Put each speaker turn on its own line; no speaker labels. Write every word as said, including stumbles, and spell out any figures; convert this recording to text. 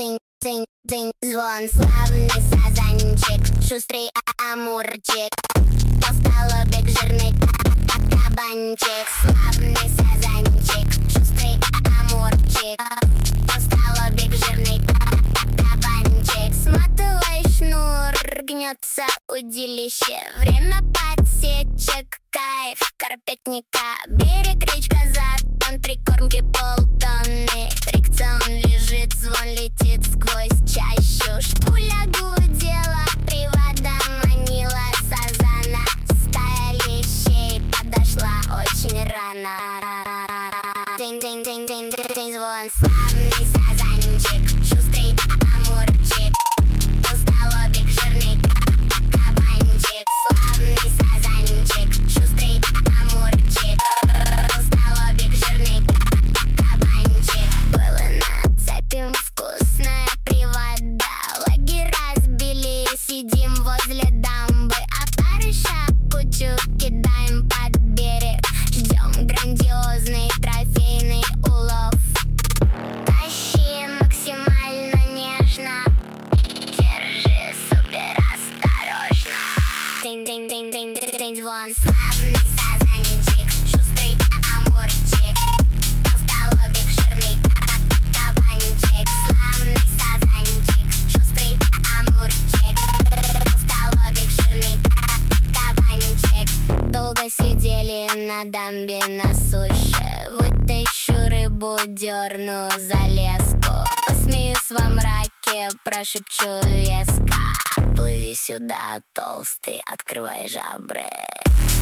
Дынь, дынь, дынь, звон, славный сазанчик, шустрый амурчик, толстолобик, жирный кабанчик. Славный сазанчик, шустрый амурчик, толстолобик, жирный кабанчик. Сматывай шнур, гнется удилище, время подсечек, кайф карпетника. Берег, речка, затон, прикормки полтонны. Фрикцион лежит, звон летит сквозь чащу. Шпуля гудела, привода манила сазана. Стая лещей подошла очень рано. День-день-день-день-день, звон, славный сазанчик, шустрый амурчик, толстолобик, жирный кабанчик. Славный сазанчик, шустрый амурчик, толстолобик, жирный кабанчик. Было на цепи вкусная привода, лагерь разбили, сидим возле дамбы, а парыша кучу кидаем под берег. Ждем грандиозный трофейный улов. Тащи максимально нежно, держи супер осторожно. День-день-день-день-день, звон, славный сазанчик, шустрый амурчик, толстолобик, жирный кабанчик. Славный сазанчик, шустрый амурчик, толстолобик, жирный кабанчик. Долго сидели на дамбе на суше, вытащу рыбу, дерну за леску, посмеюсь во мраке, прошепчу веско. Плыви сюда, толстый, открывай жабры.